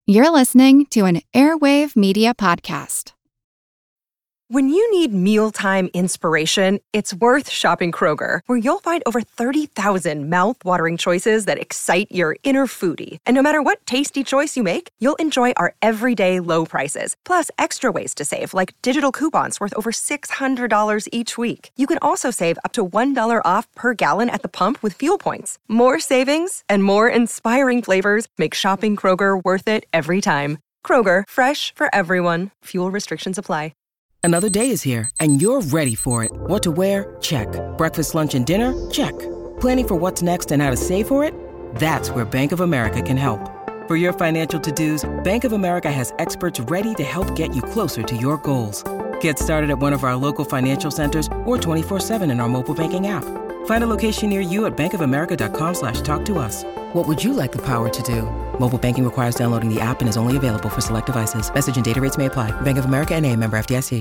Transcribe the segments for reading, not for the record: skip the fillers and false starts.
You're listening to an Airwave Media Podcast. When you need mealtime inspiration, it's worth shopping Kroger, where you'll find over 30,000 mouth-watering choices that excite your inner foodie. And no matter what tasty choice you make, you'll enjoy our everyday low prices, plus extra ways to save, like digital coupons worth over $600 each week. You can also save up to $1 off per gallon at the pump with fuel points. More savings and more inspiring flavors make shopping Kroger worth it every time. Kroger, fresh for everyone. Fuel restrictions apply. Another day is here, and you're ready for it. What to wear? Check. Breakfast, lunch, and dinner? Check. Planning for what's next and how to save for it? That's where Bank of America can help. For your financial to-dos, Bank of America has experts ready to help get you closer to your goals. Get started at one of our local financial centers or 24/7 in our mobile banking app. Find a location near you at bankofamerica.com/talktous. What would you like the power to do? Mobile banking requires downloading the app and is only available for select devices. Message and data rates may apply. Bank of America N.A., member FDIC.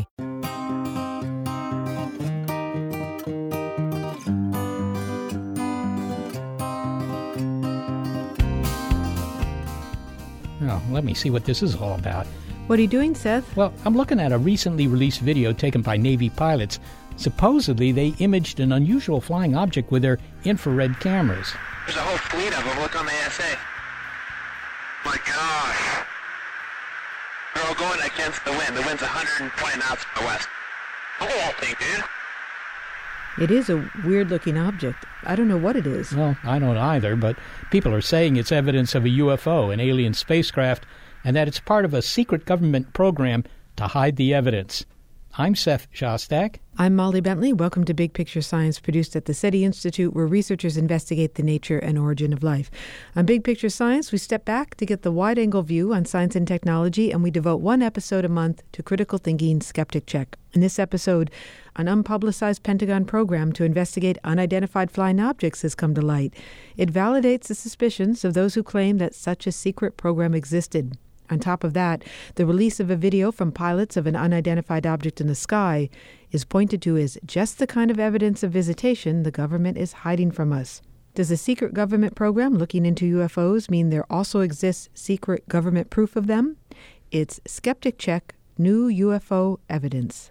Oh, let me see what this is all about. What are you doing, Seth? Well, I'm looking at a recently released video taken by Navy pilots. Supposedly, they imaged an unusual flying object with their infrared cameras. There's a whole fleet of them. Look on the ASA. My gosh. They're all going against the wind. The wind's 120 knots to the west. Look at that thing, dude. It is a weird-looking object. I don't know what it is. Well, I don't either, but people are saying it's evidence of a UFO, an alien spacecraft, and that it's part of a secret government program to hide the evidence. I'm Seth Shostak. I'm Molly Bentley. Welcome to Big Picture Science, produced at the SETI Institute, where researchers investigate the nature and origin of life. On Big Picture Science, we step back to get the wide-angle view on science and technology, and we devote one episode a month to critical thinking Skeptic Check. In this episode, an unpublicized Pentagon program to investigate unidentified flying objects has come to light. It validates the suspicions of those who claim that such a secret program existed. On top of that, the release of a video from pilots of an unidentified object in the sky is pointed to as just the kind of evidence of visitation the government is hiding from us. Does a secret government program looking into UFOs mean there also exists secret government proof of them? It's Skeptic Check, New UFO Evidence.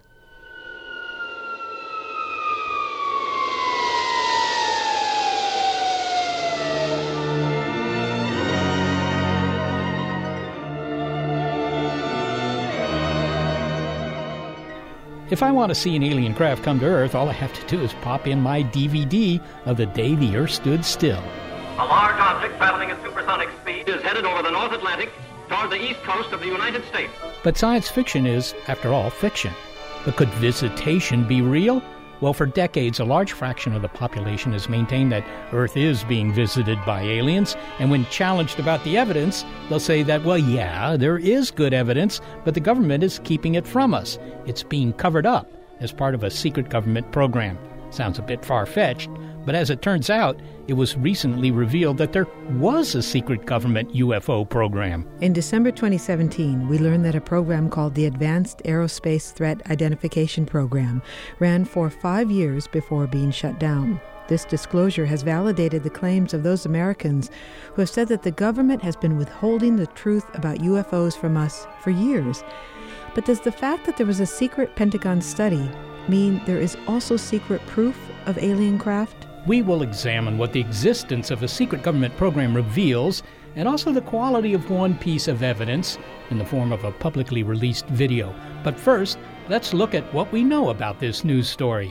If I want to see an alien craft come to Earth, all I have to do is pop in my DVD of the day the Earth stood still. A large object traveling at supersonic speed is headed over the North Atlantic toward the east coast of the United States. But science fiction is, after all, fiction. But could visitation be real? Well, for decades, a large fraction of the population has maintained that Earth is being visited by aliens, and when challenged about the evidence, they'll say that, well, yeah, there is good evidence, but the government is keeping it from us. It's being covered up as part of a secret government program. Sounds a bit far-fetched, but as it turns out, it was recently revealed that there was a secret government UFO program. In December 2017, we learned that a program called the Advanced Aerospace Threat Identification Program ran for 5 years before being shut down. This disclosure has validated the claims of those Americans who have said that the government has been withholding the truth about UFOs from us for years. But does the fact that there was a secret Pentagon study mean there is also secret proof of alien craft? We will examine what the existence of a secret government program reveals, and also the quality of one piece of evidence in the form of a publicly released video. But first, let's look at what we know about this news story.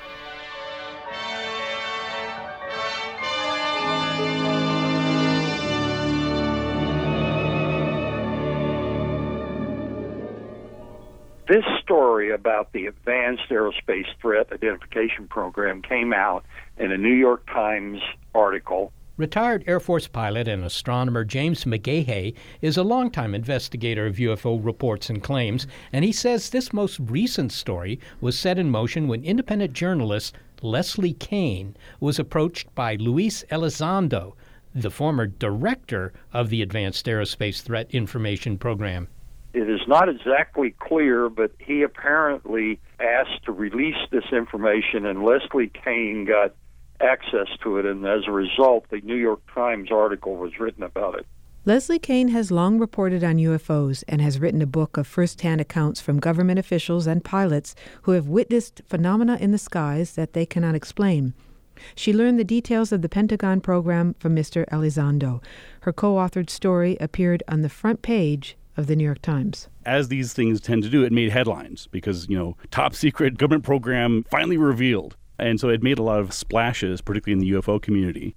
This story about the Advanced Aerospace Threat Identification Program came out in a New York Times article. Retired Air Force pilot and astronomer James McGahey is a longtime investigator of UFO reports and claims, and he says this most recent story was set in motion when independent journalist Leslie Kean was approached by Luis Elizondo, the former director of the Advanced Aerospace Threat Information Program. It is not exactly clear, but he apparently asked to release this information, and Leslie Kean got access to it, and as a result, the New York Times article was written about it. Leslie Kean has long reported on UFOs and has written a book of first-hand accounts from government officials and pilots who have witnessed phenomena in the skies that they cannot explain. She learned the details of the Pentagon program from Mr. Elizondo. Her co-authored story appeared on the front page of the New York Times. As these things tend to do, it made headlines because, top secret government program finally revealed. And so it made a lot of splashes, particularly in the UFO community.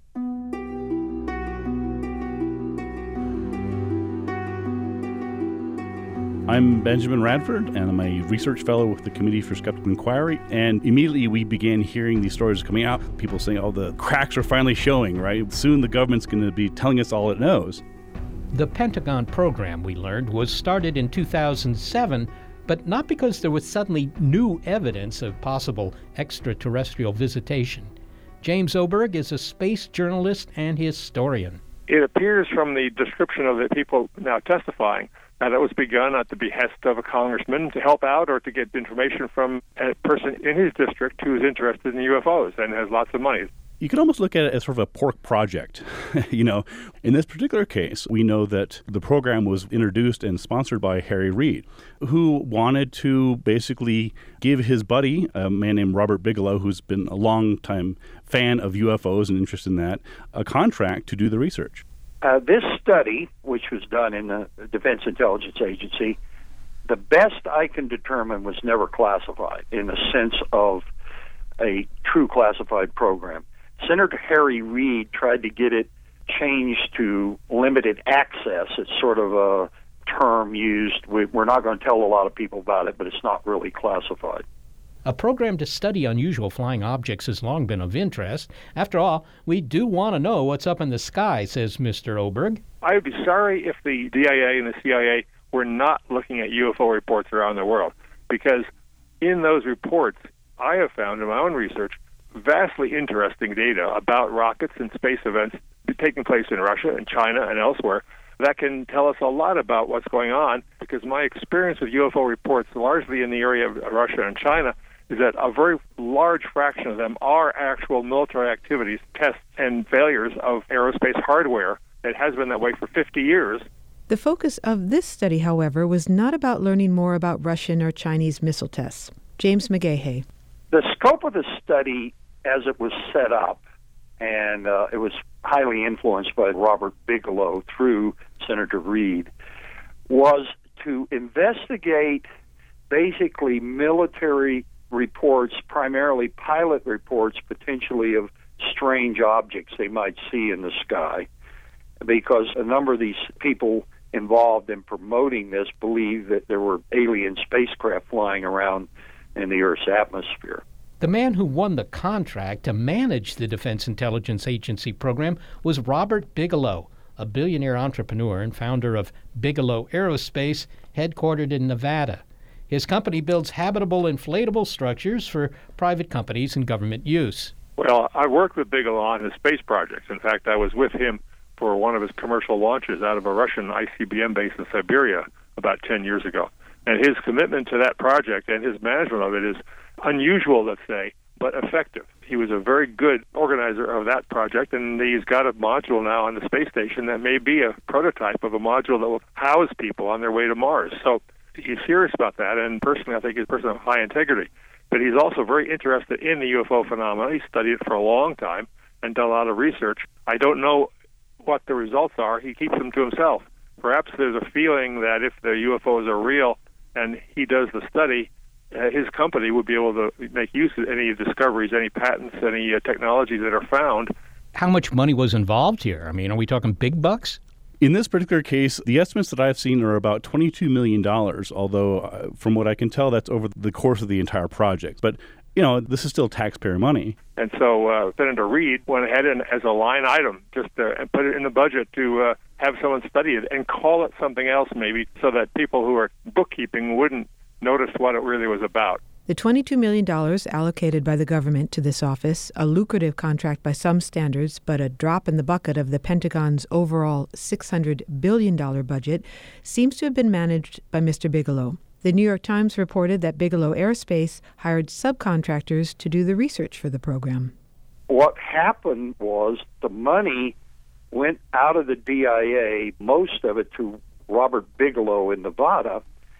I'm Benjamin Radford, and I'm a research fellow with the Committee for Skeptical Inquiry. And immediately we began hearing these stories coming out. People saying, the cracks are finally showing, right? Soon the government's going to be telling us all it knows. The Pentagon program, we learned, was started in 2007, but not because there was suddenly new evidence of possible extraterrestrial visitation. James Oberg is a space journalist and historian. It appears from the description of the people now testifying that it was begun at the behest of a congressman to help out or to get information from a person in his district who is interested in UFOs and has lots of money. You could almost look at it as sort of a pork project. In this particular case, we know that the program was introduced and sponsored by Harry Reid, who wanted to basically give his buddy, a man named Robert Bigelow, who's been a long-time fan of UFOs and interested in that, a contract to do the research. This study, which was done in the Defense Intelligence Agency, the best I can determine was never classified in the sense of a true classified program. Senator Harry Reid tried to get it changed to limited access. It's sort of a term used. We're not going to tell a lot of people about it, but it's not really classified. A program to study unusual flying objects has long been of interest. After all, we do want to know what's up in the sky, says Mr. Oberg. I would be sorry if the DIA and the CIA were not looking at UFO reports around the world, because in those reports, I have found in my own research vastly interesting data about rockets and space events taking place in Russia and China and elsewhere that can tell us a lot about what's going on, because my experience with UFO reports, largely in the area of Russia and China, is that a very large fraction of them are actual military activities, tests, and failures of aerospace hardware. It has been that way for 50 years. The focus of this study, however, was not about learning more about Russian or Chinese missile tests. James McGahey. The scope of the study, as it was set up, and it was highly influenced by Robert Bigelow through Senator Reid, was to investigate basically military reports, primarily pilot reports, potentially of strange objects they might see in the sky, because a number of these people involved in promoting this believed that there were alien spacecraft flying around in the Earth's atmosphere. The man who won the contract to manage the Defense Intelligence Agency program was Robert Bigelow, a billionaire entrepreneur and founder of Bigelow Aerospace, headquartered in Nevada. His company builds habitable inflatable structures for private companies and government use. Well, I worked with Bigelow on his space projects. In fact, I was with him for one of his commercial launches out of a Russian ICBM base in Siberia about 10 years ago. And his commitment to that project and his management of it is unusual, let's say, but effective. He was a very good organizer of that project, and he's got a module now on the space station that may be a prototype of a module that will house people on their way to Mars. So he's serious about that, and personally I think he's a person of high integrity. But he's also very interested in the UFO phenomena. He studied it for a long time and done a lot of research. I don't know what the results are. He keeps them to himself. Perhaps there's a feeling that if the UFOs are real and he does the study, his company would be able to make use of any discoveries, any patents, any technologies that are found. How much money was involved here? I mean, are we talking big bucks? In this particular case, the estimates that I've seen are about $22 million, although from what I can tell, that's over the course of the entire project. But, this is still taxpayer money. And so Senator Reid went ahead and, as a line item, just and put it in the budget to have someone study it and call it something else maybe, so that people who are bookkeeping wouldn't notice what it really was about. The $22 million allocated by the government to this office, a lucrative contract by some standards, but a drop in the bucket of the Pentagon's overall $600 billion budget, seems to have been managed by Mr. Bigelow. The New York Times reported that Bigelow Aerospace hired subcontractors to do the research for the program. What happened was the money went out of the DIA, most of it to Robert Bigelow in Nevada.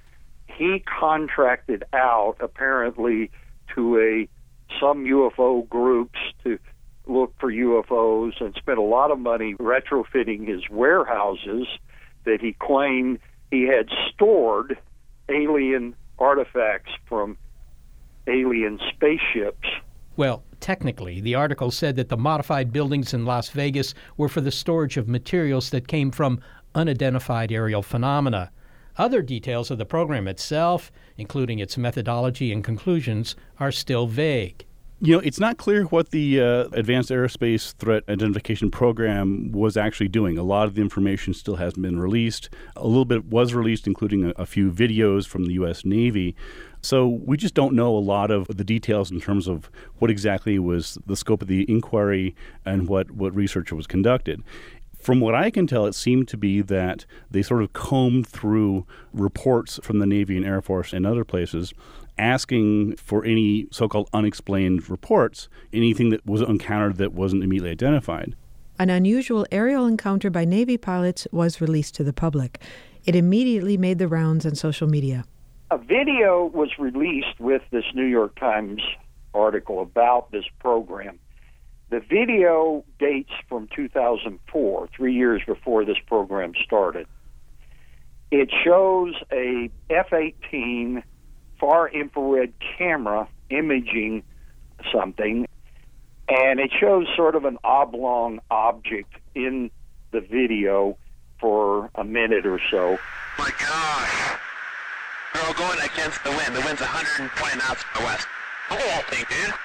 He contracted out, apparently, to some UFO groups to look for UFOs and spent a lot of money retrofitting his warehouses that he claimed he had stored alien artifacts from alien spaceships. Well, technically, the article said that the modified buildings in Las Vegas were for the storage of materials that came from unidentified aerial phenomena. Other details of the program itself, including its methodology and conclusions, are still vague. It's not clear what the Advanced Aerospace Threat Identification Program was actually doing. A lot of the information still hasn't been released. A little bit was released, including a few videos from the U.S. Navy. So we just don't know a lot of the details in terms of what exactly was the scope of the inquiry and what research was conducted. From what I can tell, it seemed to be that they sort of combed through reports from the Navy and Air Force and other places, asking for any so-called unexplained reports, anything that was encountered that wasn't immediately identified. An unusual aerial encounter by Navy pilots was released to the public. It immediately made the rounds on social media. A video was released with this New York Times article about this program. The video dates from 2004, 3 years before this program started. It shows a F-18 far-infrared camera imaging something, and it shows sort of an oblong object in the video for a minute or so. My gosh. We're all going against the wind. The wind's 120 knots to the west. The whole thing, dude.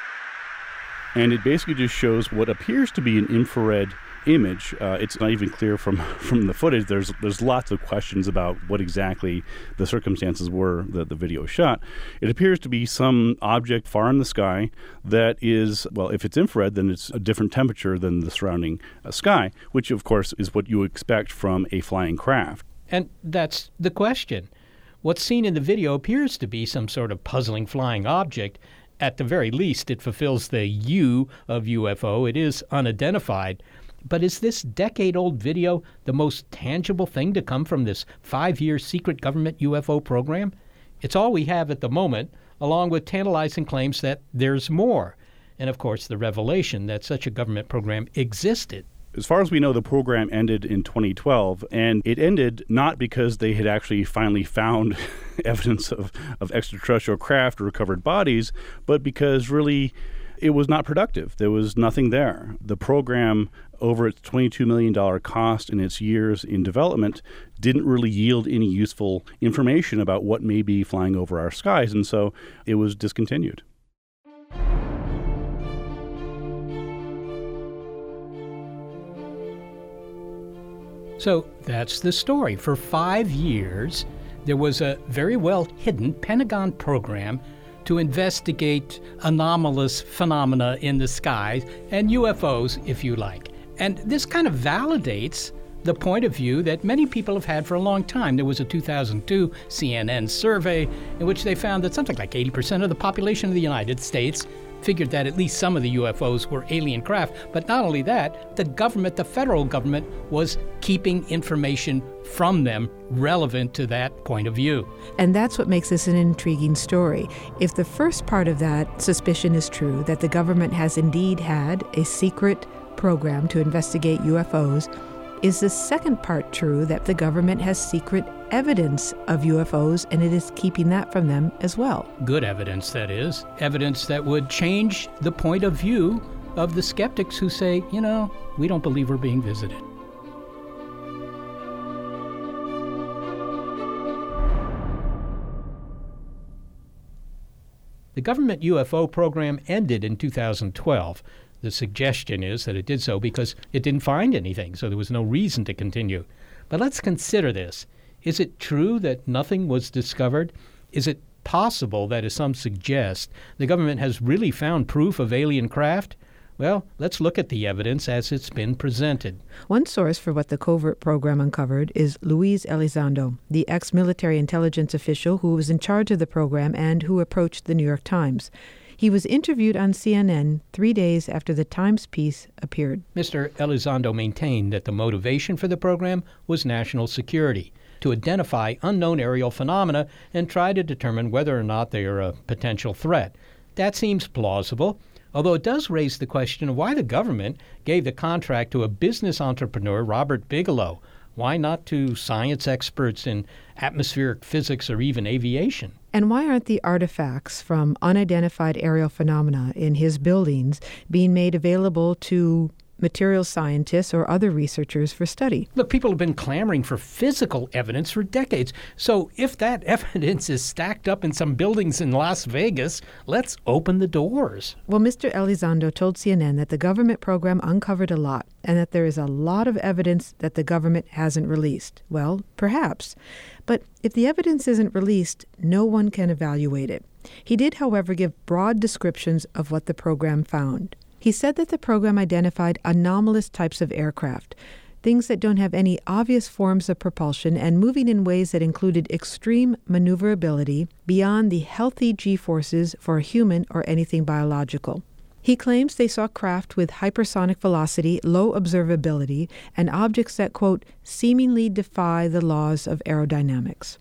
And it basically just shows what appears to be an infrared image. It's not even clear from the footage. There's lots of questions about what exactly the circumstances were that the video shot. It appears to be some object far in the sky that is, well, if it's infrared, then it's a different temperature than the surrounding sky, which, of course, is what you expect from a flying craft. And that's the question. What's seen in the video appears to be some sort of puzzling flying object. At the very least, it fulfills the U of UFO. It is unidentified. But is this decade-old video the most tangible thing to come from this 5-year secret government UFO program? It's all we have at the moment, along with tantalizing claims that there's more. And, of course, the revelation that such a government program existed. As far as we know, the program ended in 2012, and it ended not because they had actually finally found evidence of extraterrestrial craft or recovered bodies, but because really it was not productive. There was nothing there. The program, over its $22 million cost in its years in development, didn't really yield any useful information about what may be flying over our skies, and so it was discontinued. So that's the story. For 5 years, there was a very well-hidden Pentagon program to investigate anomalous phenomena in the skies and UFOs, if you like. And this kind of validates the point of view that many people have had for a long time. There was a 2002 CNN survey in which they found that something like 80% of the population of the United States figured that at least some of the UFOs were alien craft. But not only that, the government, the federal government, was keeping information from them relevant to that point of view. And that's what makes this an intriguing story. If the first part of that suspicion is true, that the government has indeed had a secret program to investigate UFOs, is the second part true, that the government has secret evidence of UFOs and it is keeping that from them as well? Good evidence, that is. Evidence that would change the point of view of the skeptics who say, we don't believe we're being visited. The government UFO program ended in 2012. The suggestion is that it did so because it didn't find anything, so there was no reason to continue. But let's consider this. Is it true that nothing was discovered? Is it possible that, as some suggest, the government has really found proof of alien craft? Well, let's look at the evidence as it's been presented. One source for what the covert program uncovered is Luis Elizondo, the ex-military intelligence official who was in charge of the program and who approached the New York Times. He was interviewed on CNN 3 days after the Times piece appeared. Mr. Elizondo maintained that the motivation for the program was national security, to identify unknown aerial phenomena and try to determine whether or not they are a potential threat. That seems plausible, although it does raise the question of why the government gave the contract to a business entrepreneur, Robert Bigelow. Why not to science experts in atmospheric physics or even aviation? And why aren't the artifacts from unidentified aerial phenomena in his buildings being made available to materials scientists or other researchers for study? Look, people have been clamoring for physical evidence for decades. So if that evidence is stacked up in some buildings in Las Vegas, let's open the doors. Well, Mr. Elizondo told CNN that the government program uncovered a lot and that there is a lot of evidence that the government hasn't released. Well, perhaps. But if the evidence isn't released, no one can evaluate it. He did, however, give broad descriptions of what the program found. He said that the program identified anomalous types of aircraft, things that don't have any obvious forms of propulsion and moving in ways that included extreme maneuverability beyond the healthy G-forces for a human or anything biological. He claims they saw craft with hypersonic velocity, low observability, and objects that, quote, seemingly defy the laws of aerodynamics.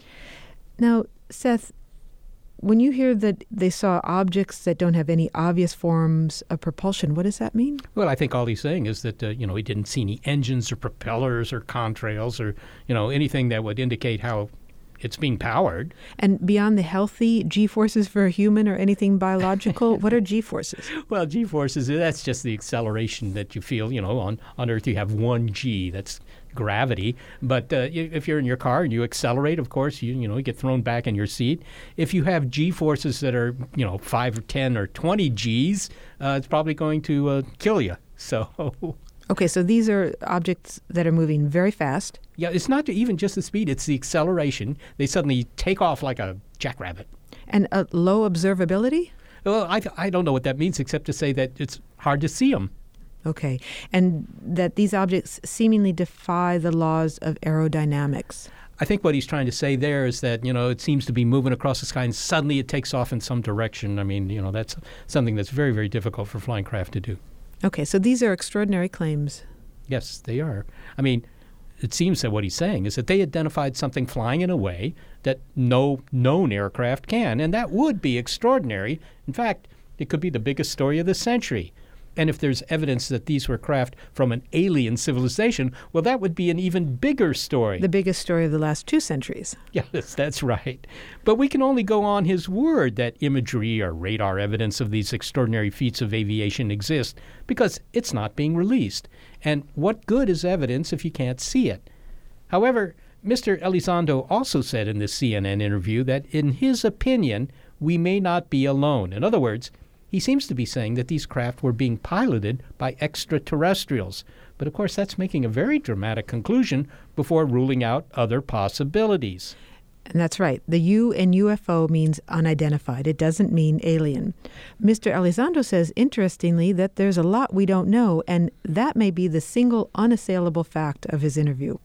Now, Seth, when you hear that they saw objects that don't have any obvious forms of propulsion, what does that mean? Well, I think all he's saying is that, he didn't see any engines or propellers or contrails or, anything that would indicate how it's being powered. And beyond the healthy G-forces for a human or anything biological, what are G-forces? Well, G-forces, that's just the acceleration that you feel, on Earth you have 1 G, that's gravity. But if you're in your car and you accelerate, of course, you get thrown back in your seat. If you have G-forces that are, 5 or 10 or 20 Gs, it's probably going to kill you. So... Okay, so these are objects that are moving very fast. Yeah, it's not even just the speed, it's the acceleration. They suddenly take off like a jackrabbit. And a low observability? Well, I don't know what that means except to say that it's hard to see them. Okay, and that these objects seemingly defy the laws of aerodynamics. I think what he's trying to say there is that, it seems to be moving across the sky and suddenly it takes off in some direction. I mean, that's something that's very, very difficult for flying craft to do. Okay, so these are extraordinary claims. Yes, they are. I mean, it seems that what he's saying is that they identified something flying in a way that no known aircraft can, and that would be extraordinary. In fact, it could be the biggest story of the century. And if there's evidence that these were craft from an alien civilization, well, that would be an even bigger story. The biggest story of the last 2 centuries. Yes, that's right. But we can only go on his word that imagery or radar evidence of these extraordinary feats of aviation exist because it's not being released. And what good is evidence if you can't see it? However, Mr. Elizondo also said in this CNN interview that in his opinion, we may not be alone. In other words, he seems to be saying that these craft were being piloted by extraterrestrials. But of course, that's making a very dramatic conclusion before ruling out other possibilities. And that's right. The U in UFO means unidentified. It doesn't mean alien. Mr. Elizondo says, interestingly, that there's a lot we don't know, and that may be the single unassailable fact of his interview.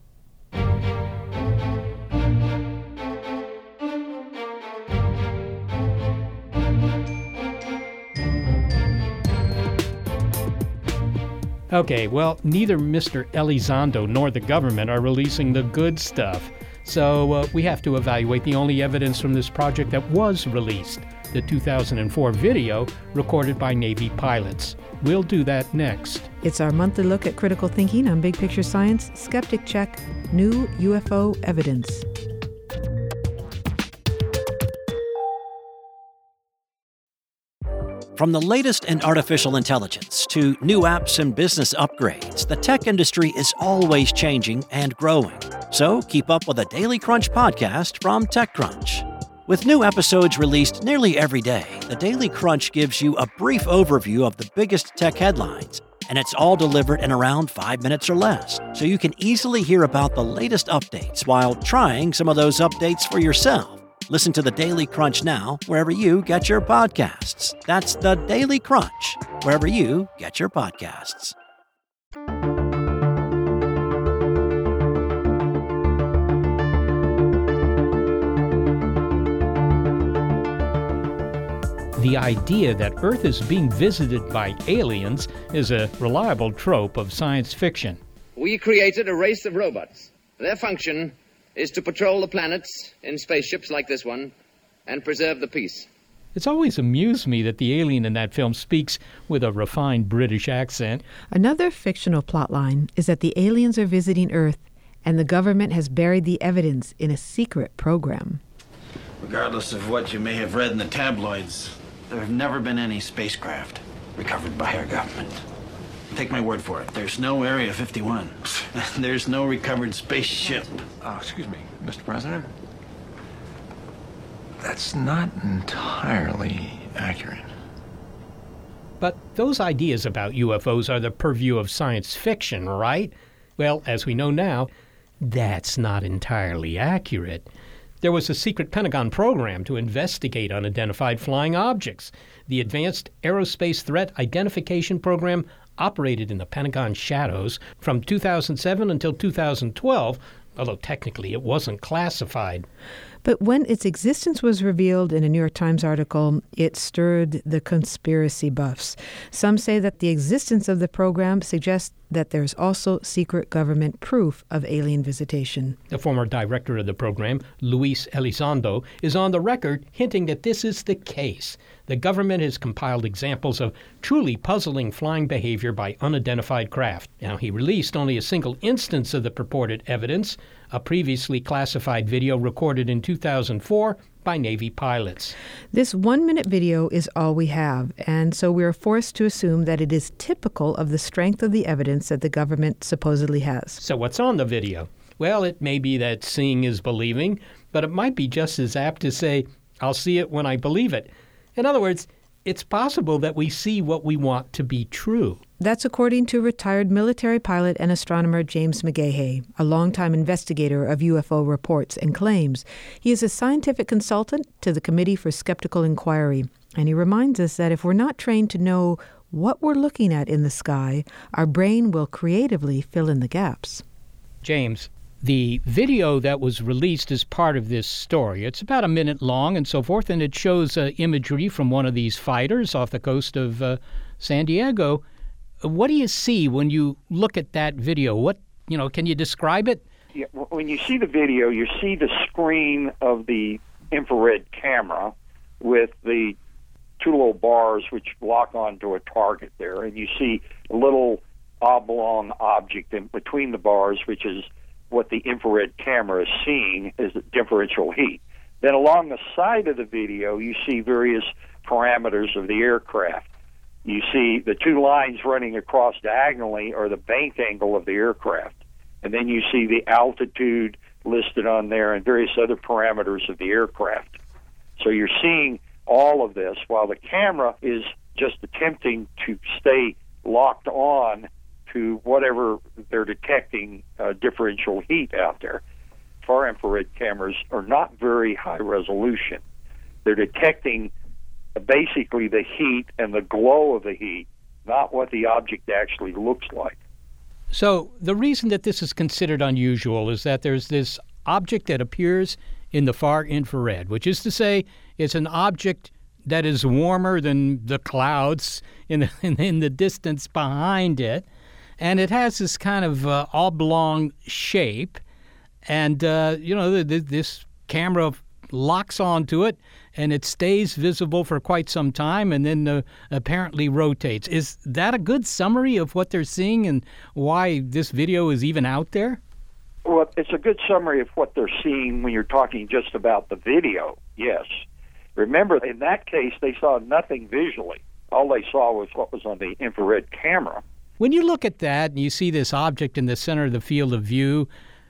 Okay, well, neither Mr. Elizondo nor the government are releasing the good stuff. So we have to evaluate the only evidence from this project that was released, the 2004 video recorded by Navy pilots. We'll do that next. It's our monthly look at critical thinking on Big Picture Science. Skeptic Check, New UFO Evidence. From the latest in artificial intelligence to new apps and business upgrades, the tech industry is always changing and growing. So keep up with the Daily Crunch podcast from TechCrunch. With new episodes released nearly every day, the Daily Crunch gives you a brief overview of the biggest tech headlines, and it's all delivered in around 5 minutes or less, so you can easily hear about the latest updates while trying some of those updates for yourself. Listen to the Daily Crunch now, wherever you get your podcasts. That's the Daily Crunch, wherever you get your podcasts. The idea that Earth is being visited by aliens is a reliable trope of science fiction. We created a race of robots. Their function is to patrol the planets in spaceships like this one and preserve the peace. It's always amused me that the alien in that film speaks with a refined British accent. Another fictional plotline is that the aliens are visiting Earth and the government has buried the evidence in a secret program. Regardless of what you may have read in the tabloids, there have never been any spacecraft recovered by our government. Take my word for it. There's no Area 51. There's no recovered spaceship. Excuse me, Mr. President. That's not entirely accurate. But those ideas about UFOs are the purview of science fiction, right? Well, as we know now, that's not entirely accurate. There was a secret Pentagon program to investigate unidentified flying objects. The Advanced Aerospace Threat Identification Program operated in the Pentagon shadows from 2007 until 2012, although technically it wasn't classified. But when its existence was revealed in a New York Times article, it stirred the conspiracy buffs. Some say that the existence of the program suggests that there's also secret government proof of alien visitation. The former director of the program, Luis Elizondo, is on the record hinting that this is the case. The government has compiled examples of truly puzzling flying behavior by unidentified craft. Now, he released only a single instance of the purported evidence, a previously classified video recorded in 2004 by Navy pilots. This 1-minute video is all we have, and so we are forced to assume that it is typical of the strength of the evidence that the government supposedly has. So what's on the video? Well, it may be that seeing is believing, but it might be just as apt to say, I'll see it when I believe it. In other words, it's possible that we see what we want to be true. That's according to retired military pilot and astronomer James McGahey, a longtime investigator of UFO reports and claims. He is a scientific consultant to the Committee for Skeptical Inquiry, and he reminds us that if we're not trained to know what we're looking at in the sky, our brain will creatively fill in the gaps. James, the video that was released as part of this story, it's about a minute long and so forth, and it shows imagery from one of these fighters off the coast of San Diego. What do you see when you look at that video? Can you describe it? Yeah, when you see the video, you see the screen of the infrared camera with the two little bars which lock onto a target there, and you see a little oblong object in between the bars, which is what the infrared camera is seeing as differential heat. Then along the side of the video, you see various parameters of the aircraft. You see the two lines running across diagonally are the bank angle of the aircraft. And then you see the altitude listed on there and various other parameters of the aircraft. So you're seeing all of this while the camera is just attempting to stay locked on to whatever they're detecting differential heat out there. Far infrared cameras are not very high resolution. They're detecting basically the heat and the glow of the heat, not what the object actually looks like. So the reason that this is considered unusual is that there's this object that appears in the far infrared, which is to say it's an object that is warmer than the clouds in the distance behind it. And it has this kind of oblong shape. And, this camera locks onto it, and it stays visible for quite some time and then apparently rotates. Is that a good summary of what they're seeing and why this video is even out there? Well, it's a good summary of what they're seeing when you're talking just about the video, yes. Remember, in that case, they saw nothing visually. All they saw was what was on the infrared camera. When you look at that and you see this object in the center of the field of view,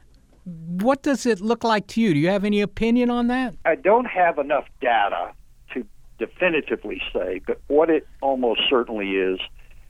what does it look like to you? Do you have any opinion on that? I don't have enough data to definitively say, but what it almost certainly is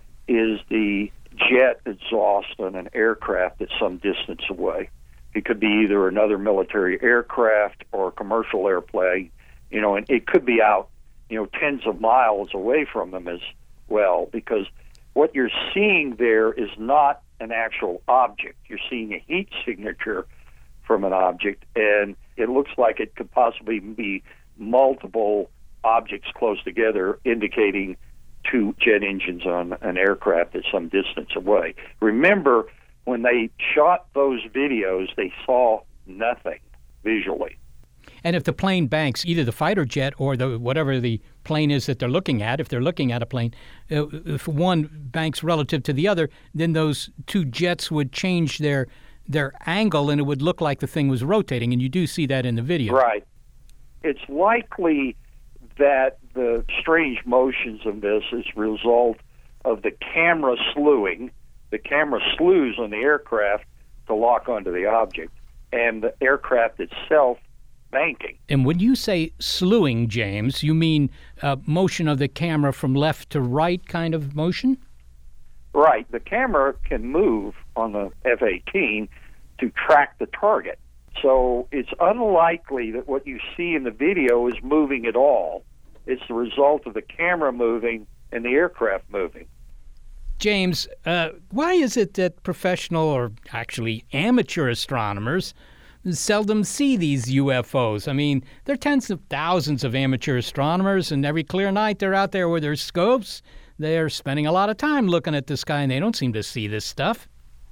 the jet exhaust on an aircraft that's some distance away. It could be either another military aircraft or a commercial airplane, and it could be out, tens of miles away from them as well, because what you're seeing there is not an actual object. You're seeing a heat signature from an object, and it looks like it could possibly be multiple objects close together, indicating two jet engines on an aircraft at some distance away. Remember, when they shot those videos, they saw nothing visually. And if the plane banks, either the fighter jet or whatever the plane is that they're looking at, if they're looking at a plane, if one banks relative to the other, then those two jets would change their angle, and it would look like the thing was rotating, and you do see that in the video. Right. It's likely that the strange motions of this is a result of the camera slewing. The camera slews on the aircraft to lock onto the object, and the aircraft itself banking. And when you say slewing, James, you mean motion of the camera from left to right kind of motion? Right. The camera can move on the F-18 to track the target. So it's unlikely that what you see in the video is moving at all. It's the result of the camera moving and the aircraft moving. James, why is it that professional or actually amateur astronomers seldom see these UFOs? I mean, there are tens of thousands of amateur astronomers, and every clear night they're out there with their scopes. They're spending a lot of time looking at the sky, and they don't seem to see this stuff.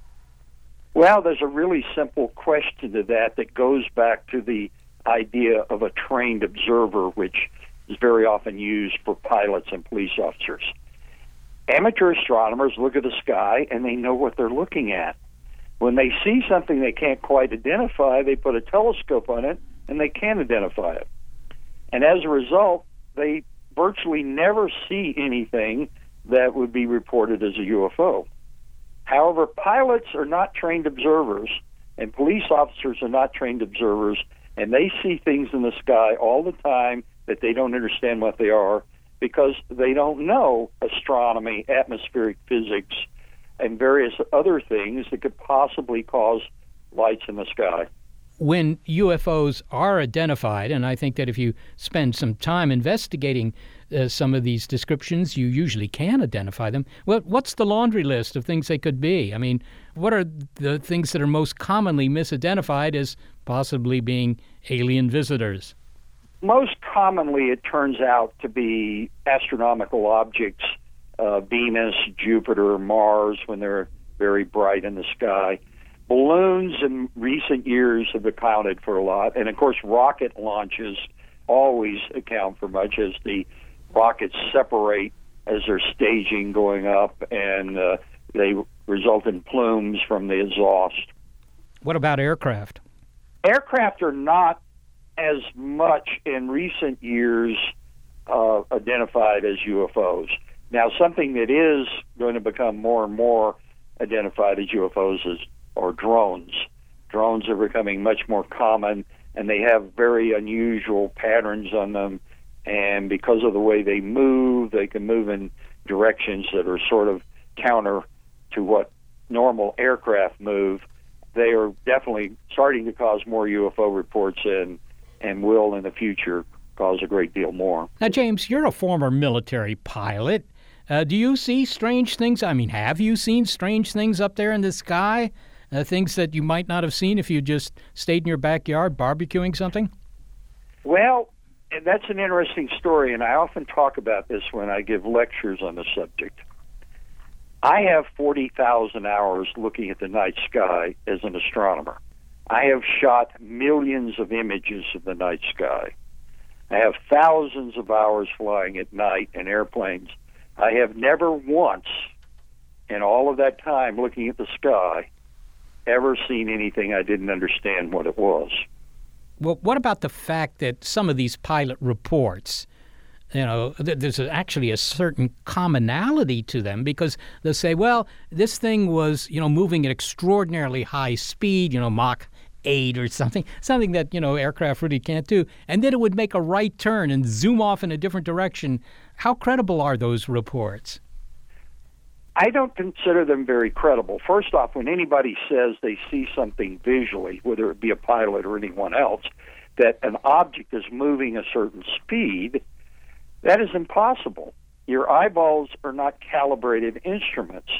Well, there's a really simple question to that goes back to the idea of a trained observer, which is very often used for pilots and police officers. Amateur astronomers look at the sky, and they know what they're looking at. When they see something they can't quite identify, they put a telescope on it, and they can identify it. And as a result, they virtually never see anything that would be reported as a UFO. However, pilots are not trained observers, and police officers are not trained observers, and they see things in the sky all the time that they don't understand what they are because they don't know astronomy, atmospheric physics, and various other things that could possibly cause lights in the sky. When UFOs are identified, and I think that if you spend some time investigating some of these descriptions, you usually can identify them. Well, what's the laundry list of things they could be? I mean, what are the things that are most commonly misidentified as possibly being alien visitors? Most commonly, it turns out to be astronomical objects, Venus, Jupiter, Mars, when they're very bright in the sky. Balloons in recent years have accounted for a lot, and of course rocket launches always account for much as the rockets separate as they're staging going up, and they result in plumes from the exhaust. What about aircraft? Aircraft are not as much in recent years identified as UFOs. Now, something that is going to become more and more identified as UFOs are drones. Drones are becoming much more common, and they have very unusual patterns on them. And because of the way they move, they can move in directions that are sort of counter to what normal aircraft move. They are definitely starting to cause more UFO reports and will in the future cause a great deal more. Now, James, you're a former military pilot. Do you see strange things? I mean, have you seen strange things up there in the sky? Things that you might not have seen if you just stayed in your backyard barbecuing something? Well, that's an interesting story, and I often talk about this when I give lectures on the subject. I have 40,000 hours looking at the night sky as an astronomer. I have shot millions of images of the night sky. I have thousands of hours flying at night in airplanes. I have never once, in all of that time looking at the sky, ever seen anything I didn't understand what it was. Well, what about the fact that some of these pilot reports, there's actually a certain commonality to them, because they'll say, well, this thing was, moving at extraordinarily high speed, Mach 8 or something that, aircraft really can't do. And then it would make a right turn and zoom off in a different direction. How credible are those reports? I don't consider them very credible. First off, when anybody says they see something visually, whether it be a pilot or anyone else, that an object is moving a certain speed, that is impossible. Your eyeballs are not calibrated instruments.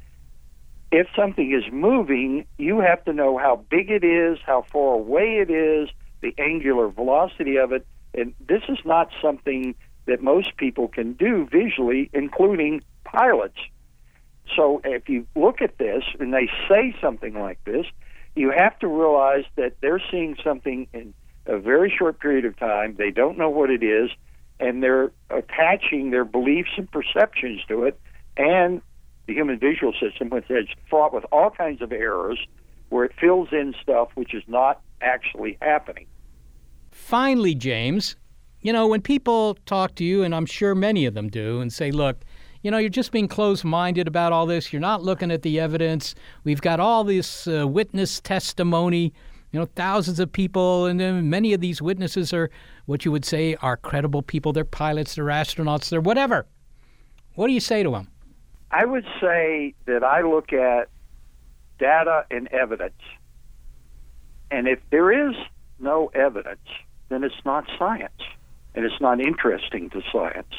If something is moving, you have to know how big it is, how far away it is, the angular velocity of it. And this is not something that most people can do visually, including pilots. So if you look at this and they say something like this, you have to realize that they're seeing something in a very short period of time. They don't know what it is, and they're attaching their beliefs and perceptions to it. And the human visual system, which is fraught with all kinds of errors, where it fills in stuff which is not actually happening. Finally, James, when people talk to you, and I'm sure many of them do, and say, look, you're just being closed-minded about all this. You're not looking at the evidence. We've got all this witness testimony, thousands of people, and then many of these witnesses are what you would say are credible people. They're pilots, they're astronauts, they're whatever. What do you say to them? I would say that I look at data and evidence. And if there is no evidence, then it's not science, and it's not interesting to science.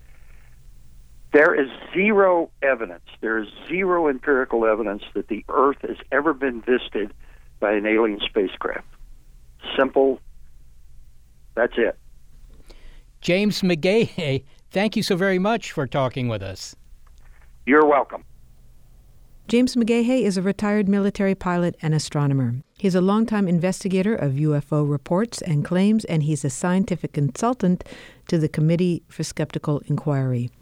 There is zero evidence. There is zero empirical evidence that the Earth has ever been visited by an alien spacecraft. Simple. That's it. James McGahey, thank you so very much for talking with us. You're welcome. James McGahey is a retired military pilot and astronomer. He's a longtime investigator of UFO reports and claims, and he's a scientific consultant to the Committee for Skeptical Inquiry.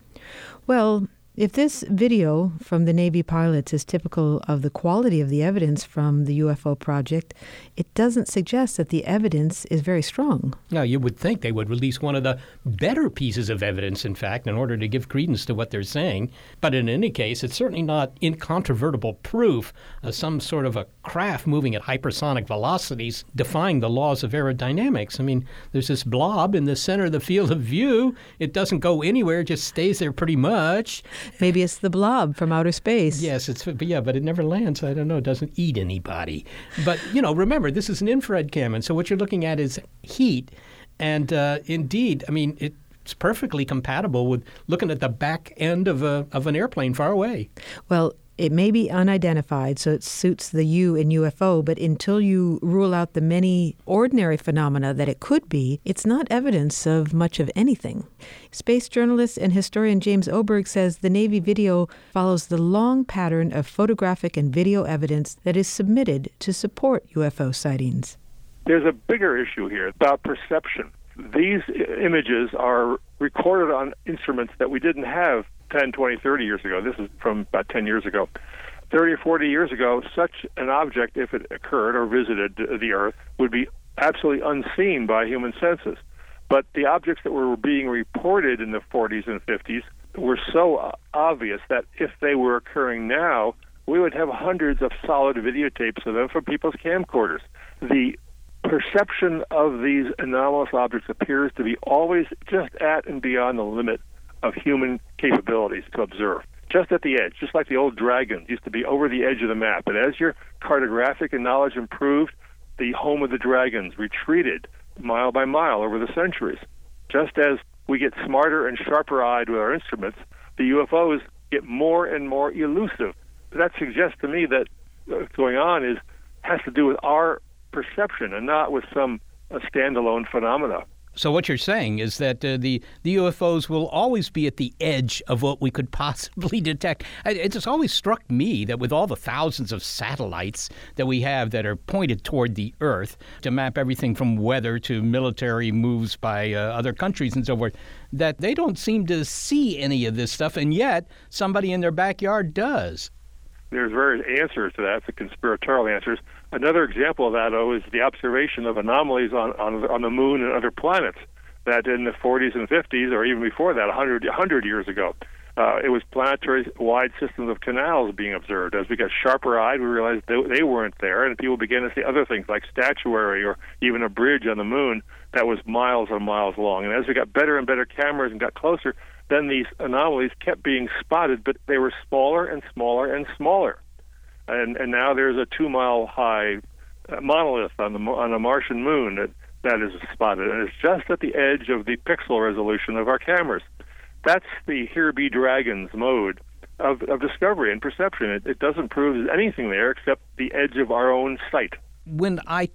Well, if this video from the Navy pilots is typical of the quality of the evidence from the UFO project, it doesn't suggest that the evidence is very strong. Now, you would think they would release one of the better pieces of evidence, in fact, in order to give credence to what they're saying. But in any case, it's certainly not incontrovertible proof of some sort of a craft moving at hypersonic velocities, defying the laws of aerodynamics. I mean, there's this blob in the center of the field of view. It doesn't go anywhere, it just stays there pretty much. Maybe it's the blob from outer space. Yes, but it never lands. I don't know. It doesn't eat anybody. But, remember, this is an infrared camera, so what you're looking at is heat. And indeed, I mean, it's perfectly compatible with looking at the back end of an airplane far away. Well, it may be unidentified, so it suits the U in UFO, but until you rule out the many ordinary phenomena that it could be, it's not evidence of much of anything. Space journalist and historian James Oberg says the Navy video follows the long pattern of photographic and video evidence that is submitted to support UFO sightings. There's a bigger issue here about perception. These images are recorded on instruments that we didn't have 10, 20, 30 years ago. This is from about 10 years ago. 30 or 40 years ago, such an object, if it occurred or visited the Earth, would be absolutely unseen by human senses. But the objects that were being reported in the 40s and 50s were so obvious that if they were occurring now, we would have hundreds of solid videotapes of them from people's camcorders. The perception of these anomalous objects appears to be always just at and beyond the limit of human capabilities to observe, just at the edge, just like the old dragons used to be over the edge of the map. And as your cartographic and knowledge improved, the home of the dragons retreated mile by mile over the centuries. Just as we get smarter and sharper-eyed with our instruments, the UFOs get more and more elusive. That suggests to me that what's going on has to do with our perception and not with some standalone phenomena. So what you're saying is that the UFOs will always be at the edge of what we could possibly detect. It just always struck me that with all the thousands of satellites that we have that are pointed toward the Earth to map everything from weather to military moves by other countries and so forth, that they don't seem to see any of this stuff, and yet somebody in their backyard does. There's various answers to that, the conspiratorial answers. Another example of that, though, is the observation of anomalies on the moon and other planets that in the 40s and 50s, or even before that, 100 years ago, it was planetary-wide systems of canals being observed. As we got sharper-eyed, we realized they weren't there, and people began to see other things like statuary or even a bridge on the moon that was miles and miles long. And as we got better and better cameras and got closer, then these anomalies kept being spotted, but they were smaller and smaller and smaller. And now there's a 2-mile-high monolith on a Martian moon that is spotted, and it's just at the edge of the pixel resolution of our cameras. That's the here be dragons mode of discovery and perception. It doesn't prove there's anything there except the edge of our own sight. When I talk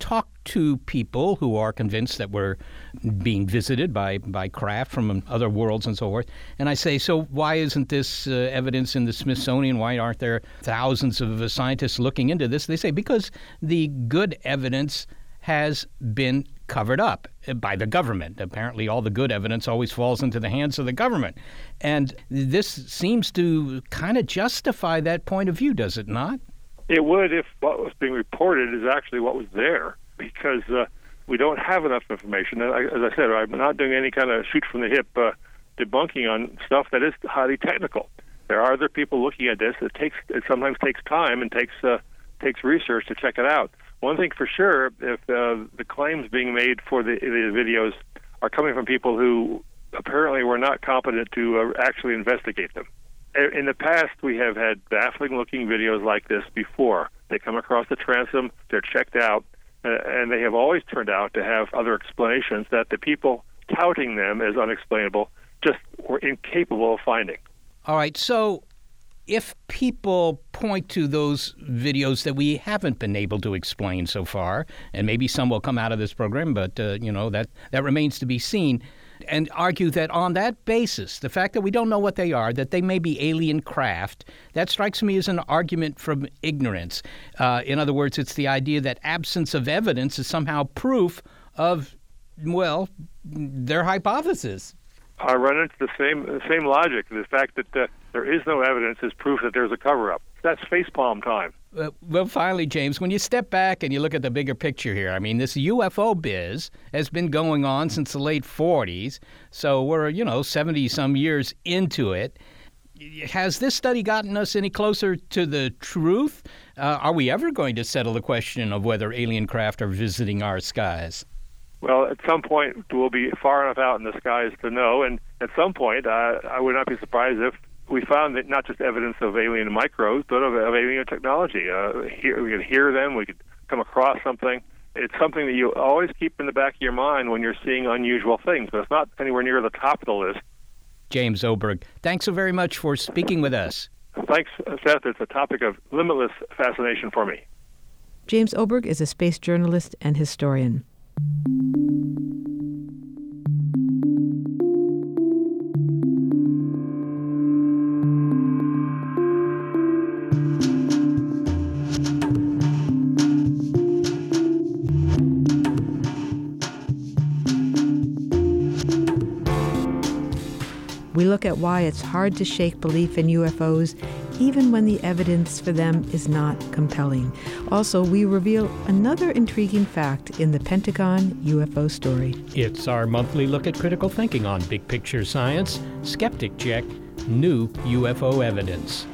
to people who are convinced that we're being visited by craft from other worlds and so forth. And I say, so why isn't this evidence in the Smithsonian? Why aren't there thousands of scientists looking into this? They say, because the good evidence has been covered up by the government. Apparently, all the good evidence always falls into the hands of the government. And this seems to kind of justify that point of view, does it not? It would if what was being reported is actually what was there, because we don't have enough information. As I said, I'm not doing any kind of shoot-from-the-hip debunking on stuff that is highly technical. There are other people looking at this. It sometimes takes time and takes research to check it out. One thing for sure, if the claims being made for the videos are coming from people who apparently were not competent to actually investigate them. In the past, we have had baffling-looking videos like this before. They come across the transom, they're checked out, and they have always turned out to have other explanations that the people touting them as unexplainable just were incapable of finding. All right, so if people point to those videos that we haven't been able to explain so far, and maybe some will come out of this program, but that remains to be seen, and argue that on that basis, the fact that we don't know what they are, that they may be alien craft, that strikes me as an argument from ignorance. In other words, it's the idea that absence of evidence is somehow proof of, well, their hypothesis. I run into the same logic. The fact that there is no evidence is proof that there's a cover-up. That's facepalm time. Well, finally, James, when you step back and you look at the bigger picture here, I mean, this UFO biz has been going on since the late 40s, so we're, 70-some years into it. Has this study gotten us any closer to the truth? Are we ever going to settle the question of whether alien craft are visiting our skies? Well, at some point, we'll be far enough out in the skies to know, and at some point, I would not be surprised if we found that not just evidence of alien microbes, but of alien technology. We could hear them, we could come across something. It's something that you always keep in the back of your mind when you're seeing unusual things, but it's not anywhere near the top of the list. James Oberg, thanks so very much for speaking with us. Thanks, Seth. It's a topic of limitless fascination for me. James Oberg is a space journalist and historian. We look at why it's hard to shake belief in UFOs, even when the evidence for them is not compelling. Also, we reveal another intriguing fact in the Pentagon UFO story. It's our monthly look at critical thinking on Big Picture Science. Skeptic Check, new UFO evidence.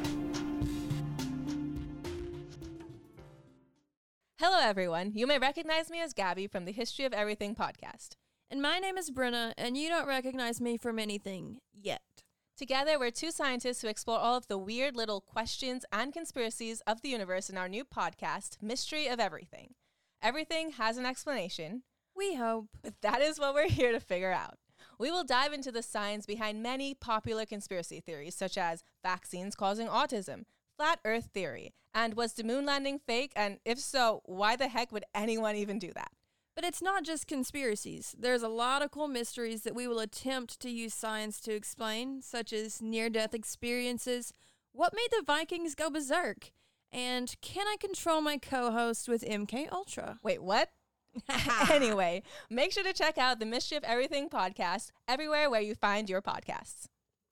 Hello, everyone. You may recognize me as Gabby from the History of Everything podcast. And my name is Brenna, and you don't recognize me from anything yet. Together, we're two scientists who explore all of the weird little questions and conspiracies of the universe in our new podcast, Mystery of Everything. Everything has an explanation. We hope. But that is what we're here to figure out. We will dive into the science behind many popular conspiracy theories, such as vaccines causing autism, flat Earth theory, and was the moon landing fake? And if so, why the heck would anyone even do that? But it's not just conspiracies. There's a lot of cool mysteries that we will attempt to use science to explain, such as near-death experiences, what made the Vikings go berserk, and can I control my co-host with MK Ultra? Wait, what? Anyway, make sure to check out the Mystery of Everything podcast everywhere where you find your podcasts.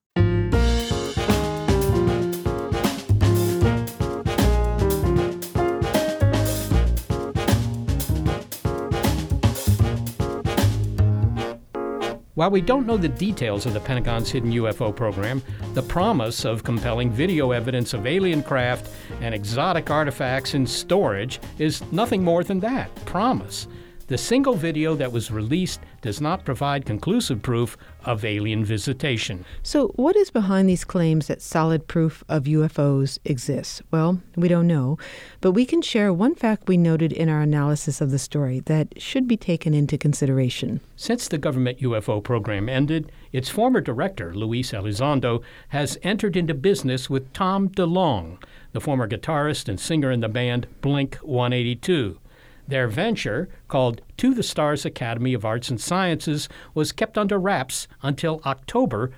While we don't know the details of the Pentagon's hidden UFO program, the promise of compelling video evidence of alien craft and exotic artifacts in storage is nothing more than that, promise. The single video that was released does not provide conclusive proof of alien visitation. So what is behind these claims that solid proof of UFOs exists? Well, we don't know, but we can share one fact we noted in our analysis of the story that should be taken into consideration. Since the government UFO program ended, its former director, Luis Elizondo, has entered into business with Tom DeLonge, the former guitarist and singer in the band Blink-182. Their venture, called To the Stars Academy of Arts and Sciences, was kept under wraps until October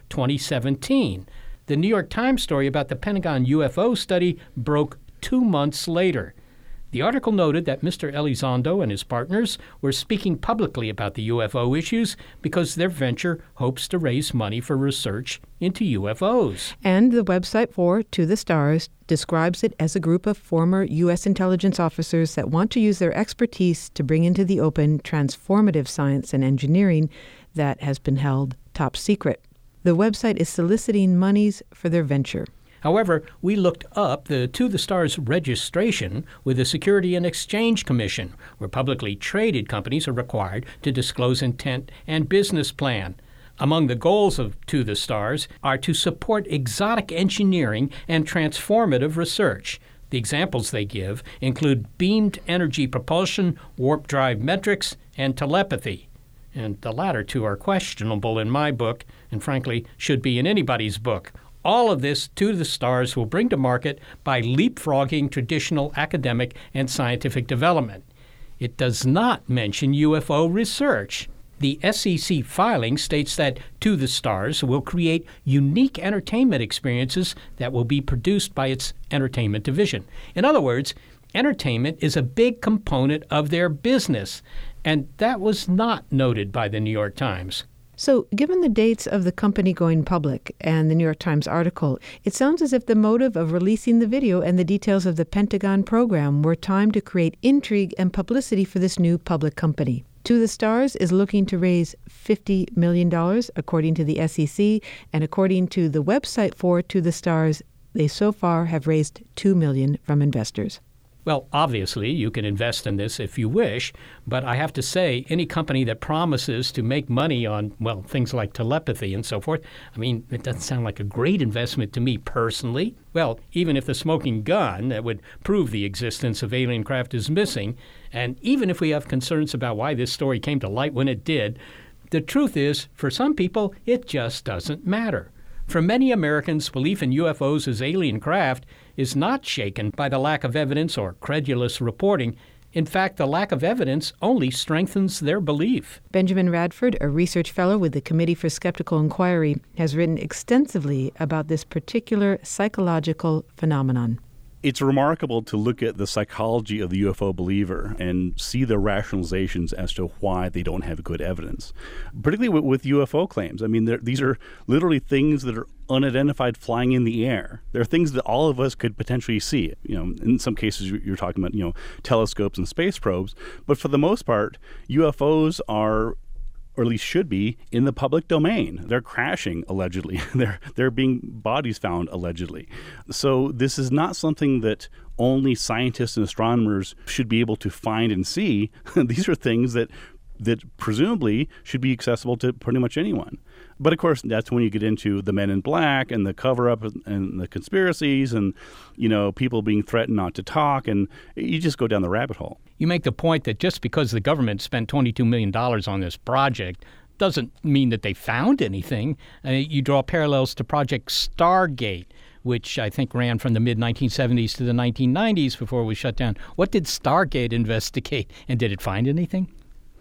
2017. The New York Times story about the Pentagon UFO study broke 2 months later. The article noted that Mr. Elizondo and his partners were speaking publicly about the UFO issues because their venture hopes to raise money for research into UFOs. And the website for To the Stars describes it as a group of former U.S. intelligence officers that want to use their expertise to bring into the open transformative science and engineering that has been held top secret. The website is soliciting monies for their venture. However, we looked up the To the Stars registration with the Security and Exchange Commission, where publicly traded companies are required to disclose intent and business plan. Among the goals of To the Stars are to support exotic engineering and transformative research. The examples they give include beamed energy propulsion, warp drive metrics, and telepathy. And the latter two are questionable in my book, and frankly, should be in anybody's book. All of this To the Stars will bring to market by leapfrogging traditional academic and scientific development. It does not mention UFO research. The SEC filing states that To the Stars will create unique entertainment experiences that will be produced by its entertainment division. In other words, entertainment is a big component of their business, and that was not noted by the New York Times. So, given the dates of the company going public and the New York Times article, it sounds as if the motive of releasing the video and the details of the Pentagon program were timed to create intrigue and publicity for this new public company. To the Stars is looking to raise $50 million, according to the SEC, and according to the website for To the Stars, they so far have raised $2 million from investors. Well, obviously, you can invest in this if you wish, but I have to say, any company that promises to make money on, well, things like telepathy and so forth, I mean, it doesn't sound like a great investment to me personally. Well, even if the smoking gun that would prove the existence of alien craft is missing, and even if we have concerns about why this story came to light when it did, the truth is, for some people, it just doesn't matter. For many Americans, belief in UFOs as alien craft is not shaken by the lack of evidence or credulous reporting. In fact, the lack of evidence only strengthens their belief. Benjamin Radford, a research fellow with the Committee for Skeptical Inquiry, has written extensively about this particular psychological phenomenon. It's remarkable to look at the psychology of the UFO believer and see their rationalizations as to why they don't have good evidence, particularly with UFO claims. I mean, these are literally things that are unidentified flying in the air. They're things that all of us could potentially see. You know, in some cases, you're talking about, telescopes and space probes. But for the most part, UFOs are, or at least should be, in the public domain. They're crashing, allegedly. They're being bodies found, allegedly. So this is not something that only scientists and astronomers should be able to find and see. These are things that presumably should be accessible to pretty much anyone. But of course, that's when you get into the Men in Black and the cover-up and the conspiracies and, people being threatened not to talk, and you just go down the rabbit hole. You make the point that just because the government spent $22 million on this project doesn't mean that they found anything. You draw parallels to Project Stargate, which I think ran from the mid-1970s to the 1990s before it was shut down. What did Stargate investigate, and did it find anything?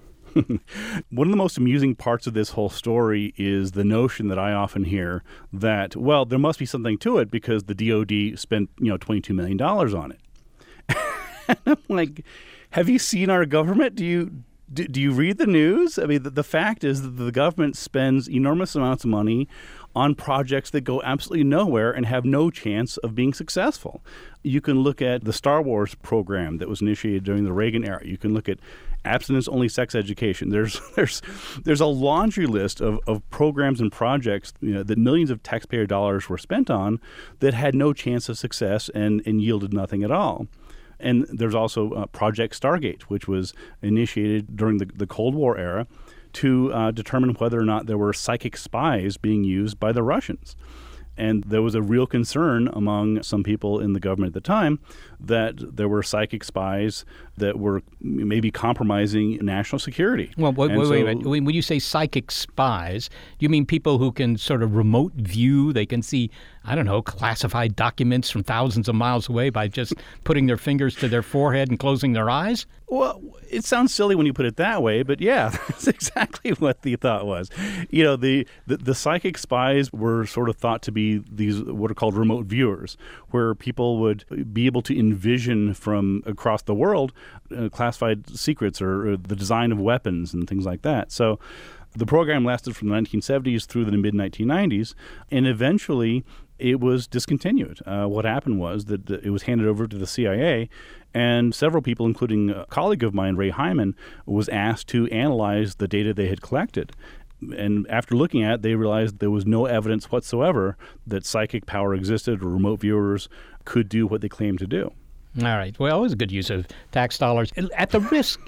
One of the most amusing parts of this whole story is the notion that I often hear that, well, there must be something to it because the DOD spent, $22 million on it. And I'm like, have you seen our government? Do you read the news? I mean, the fact is that the government spends enormous amounts of money on projects that go absolutely nowhere and have no chance of being successful. You can look at the Star Wars program that was initiated during the Reagan era. You can look at abstinence-only sex education. There's a laundry list of programs and projects that millions of taxpayer dollars were spent on that had no chance of success and yielded nothing at all. And there's also Project Stargate, which was initiated during the Cold War era to determine whether or not there were psychic spies being used by the Russians. And there was a real concern among some people in the government at the time that there were psychic spies that were maybe compromising national security. Well, wait. When you say psychic spies, do you mean people who can sort of remote view? They can see, classified documents from thousands of miles away by just putting their fingers to their forehead and closing their eyes? Well, it sounds silly when you put it that way, but yeah, that's exactly what the thought was. You know, the psychic spies were sort of thought to be these what are called remote viewers, where people would be able to envision from across the world classified secrets or the design of weapons and things like that. So the program lasted from the 1970s through the mid-1990s, and eventually it was discontinued. What happened was that it was handed over to the CIA, and several people, including a colleague of mine, Ray Hyman, was asked to analyze the data they had collected. And after looking at it, they realized there was no evidence whatsoever that psychic power existed or remote viewers could do what they claimed to do. All right. Well, it was a good use of tax dollars. At the risk...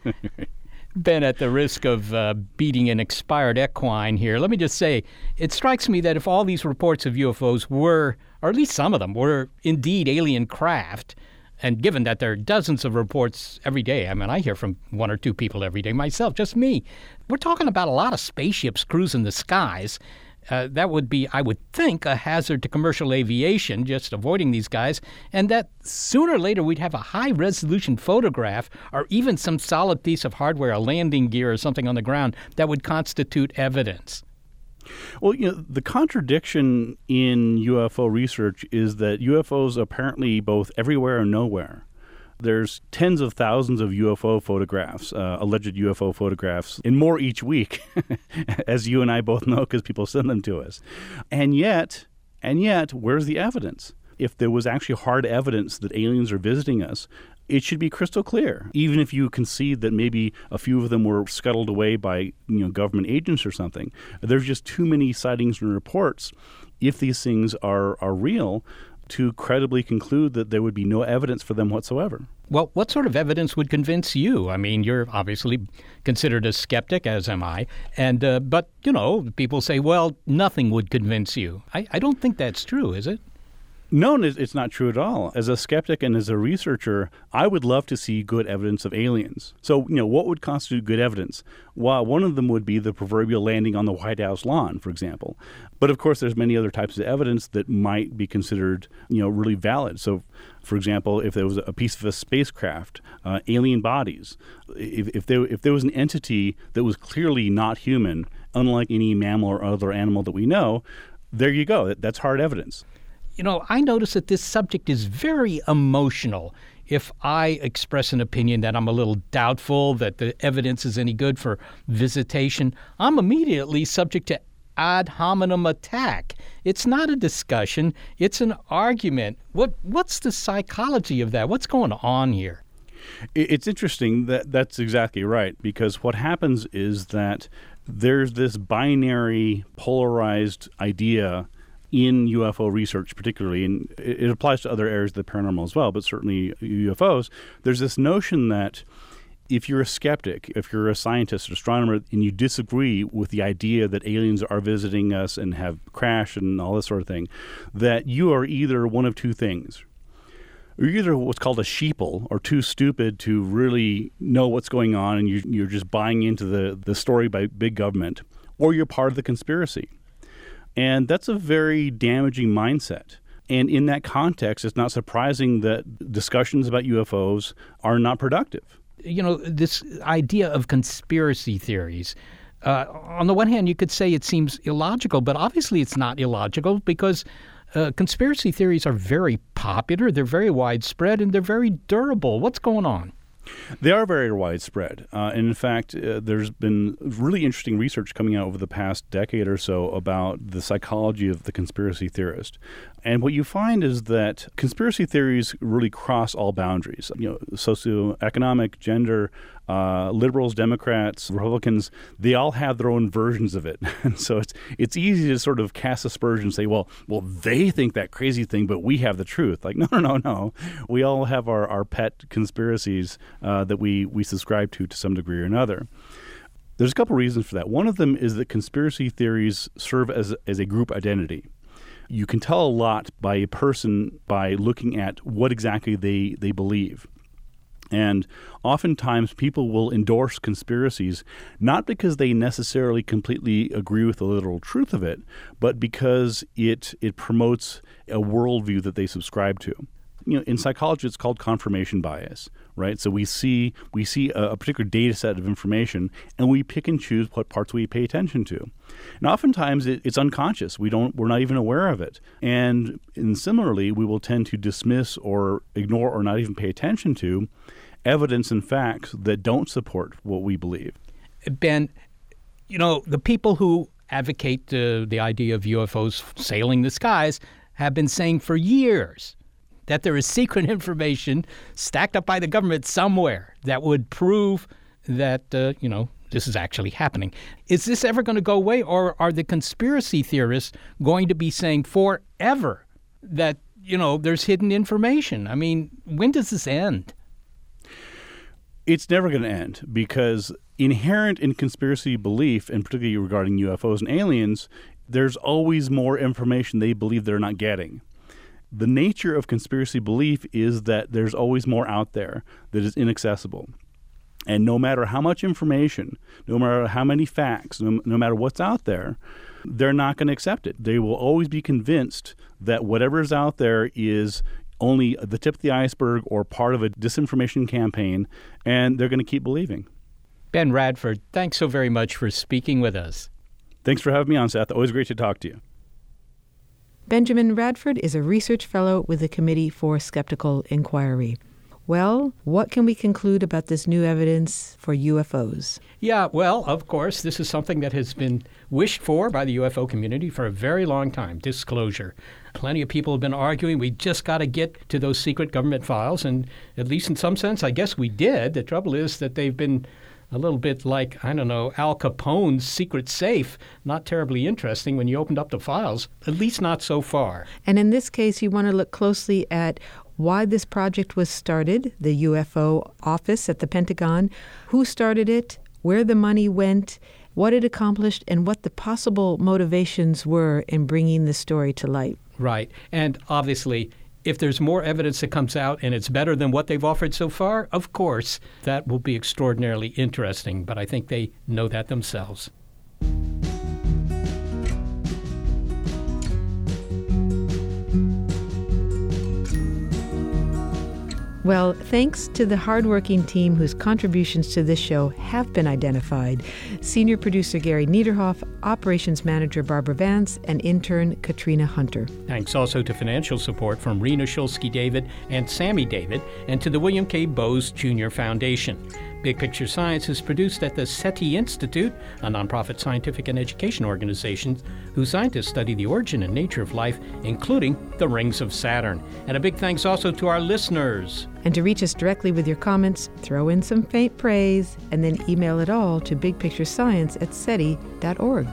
Ben, at the risk of beating an expired equine here, let me just say, it strikes me that if all these reports of UFOs were, or at least some of them, were indeed alien craft, and given that there are dozens of reports every day, I mean, I hear from one or two people every day myself, just me, we're talking about a lot of spaceships cruising the skies. That would be, I would think, a hazard to commercial aviation, just avoiding these guys, and that sooner or later we'd have a high-resolution photograph or even some solid piece of hardware, a landing gear or something on the ground, that would constitute evidence. Well, you know, the contradiction in UFO research is that UFOs are apparently both everywhere and nowhere. There's tens of thousands of UFO photographs, alleged UFO photographs, and more each week, as you and I both know because people send them to us. And yet, where's the evidence? If there was actually hard evidence that aliens are visiting us, it should be crystal clear. Even if you concede that maybe a few of them were scuttled away by government agents or something, there's just too many sightings and reports, if these things are real, to credibly conclude that there would be no evidence for them whatsoever. Well, what sort of evidence would convince you? I mean, you're obviously considered a skeptic, as am I. And but, people say, well, nothing would convince you. I don't think that's true, is it? No, it's not true at all. As a skeptic and as a researcher, I would love to see good evidence of aliens. So, what would constitute good evidence? Well, one of them would be the proverbial landing on the White House lawn, for example. But of course, there's many other types of evidence that might be considered, really valid. So, for example, if there was a piece of a spacecraft, alien bodies, if there was an entity that was clearly not human, unlike any mammal or other animal that we know, there you go. That's hard evidence. I notice that this subject is very emotional. If I express an opinion that I'm a little doubtful that the evidence is any good for visitation, I'm immediately subject to ad hominem attack. It's not a discussion, it's an argument. What's the psychology of that? What's going on here? It's interesting that's exactly right, because what happens is that there's this binary, polarized idea in UFO research particularly, and it applies to other areas of the paranormal as well, but certainly UFOs, there's this notion that if you're a skeptic, if you're a scientist or astronomer, and you disagree with the idea that aliens are visiting us and have crashed and all this sort of thing, that you are either one of two things. You're either what's called a sheeple, or too stupid to really know what's going on, and you're just buying into the story by big government, or you're part of the conspiracy. And that's a very damaging mindset. And in that context, it's not surprising that discussions about UFOs are not productive. This idea of conspiracy theories, on the one hand, you could say it seems illogical, but obviously it's not illogical because conspiracy theories are very popular, they're very widespread, and they're very durable. What's going on? They are very widespread. And in fact, there's been really interesting research coming out over the past decade or so about the psychology of the conspiracy theorist. And what you find is that conspiracy theories really cross all boundaries. Socioeconomic, gender, liberals, Democrats, Republicans, they all have their own versions of it. And so it's easy to sort of cast aspersion and say, well, they think that crazy thing, but we have the truth. Like, no. We all have our pet conspiracies that we subscribe to some degree or another. There's a couple reasons for that. One of them is that conspiracy theories serve as a group identity. You can tell a lot by a person by looking at what exactly they believe. And oftentimes people will endorse conspiracies not because they necessarily completely agree with the literal truth of it, but because it promotes a worldview that they subscribe to. In psychology, it's called confirmation bias, right? So we see a particular data set of information, and we pick and choose what parts we pay attention to. And oftentimes it's unconscious. We're not even aware of it. And similarly, we will tend to dismiss or ignore or not even pay attention to evidence and facts that don't support what we believe. Ben, the people who advocate the idea of UFOs sailing the skies have been saying for years that there is secret information stacked up by the government somewhere that would prove that, this is actually happening. Is this ever going to go away, or are the conspiracy theorists going to be saying forever that, there's hidden information? I mean, when does this end? It's never going to end, because inherent in conspiracy belief, and particularly regarding UFOs and aliens, there's always more information they believe they're not getting. The nature of conspiracy belief is that there's always more out there that is inaccessible. And no matter how much information, no matter how many facts, no matter what's out there, they're not going to accept it. They will always be convinced that whatever's out there is only the tip of the iceberg or part of a disinformation campaign, and they're going to keep believing. Ben Radford, thanks so very much for speaking with us. Thanks for having me on, Seth. Always great to talk to you. Benjamin Radford is a research fellow with the Committee for Skeptical Inquiry. Well, what can we conclude about this new evidence for UFOs? Yeah, well, of course, this is something that has been wished for by the UFO community for a very long time, disclosure. Plenty of people have been arguing we just got to get to those secret government files, and at least in some sense, I guess we did. The trouble is that they've been a little bit like, Al Capone's secret safe, not terribly interesting when you opened up the files, at least not so far. And in this case, you want to look closely at why this project was started, the UFO office at the Pentagon, who started it, where the money went, what it accomplished, and what the possible motivations were in bringing the story to light. Right. And obviously, if there's more evidence that comes out and it's better than what they've offered so far, of course, that will be extraordinarily interesting. But I think they know that themselves. Well, thanks to the hardworking team whose contributions to this show have been identified. Senior producer Gary Niederhoff, operations manager Barbara Vance, and intern Katrina Hunter. Thanks also to financial support from Rena Shulsky-David and Sammy David, and to the William K. Bowes Jr. Foundation. Big Picture Science is produced at the SETI Institute, a nonprofit scientific and education organization whose scientists study the origin and nature of life, including the rings of Saturn. And a big thanks also to our listeners. And to reach us directly with your comments, throw in some faint praise, and then email it all to bigpicturescience@seti.org.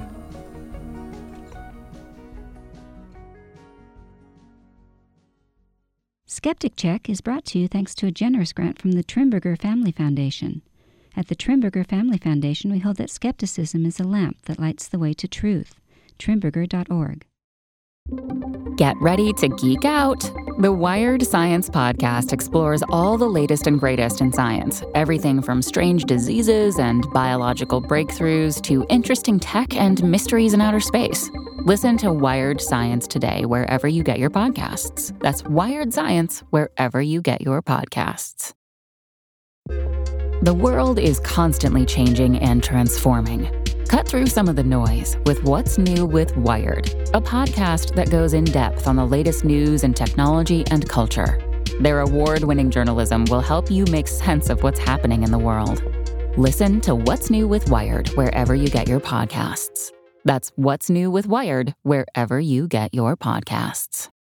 Skeptic Check is brought to you thanks to a generous grant from the Trimberger Family Foundation. At the Trimberger Family Foundation, we hold that skepticism is a lamp that lights the way to truth. Trimberger.org. Get ready to geek out. The Wired Science Podcast explores all the latest and greatest in science. Everything from strange diseases and biological breakthroughs to interesting tech and mysteries in outer space. Listen to Wired Science today wherever you get your podcasts. That's Wired Science wherever you get your podcasts. The world is constantly changing and transforming. Cut through some of the noise with What's New with Wired, a podcast that goes in depth on the latest news in technology and culture. Their award-winning journalism will help you make sense of what's happening in the world. Listen to What's New with Wired wherever you get your podcasts. That's What's New with Wired wherever you get your podcasts.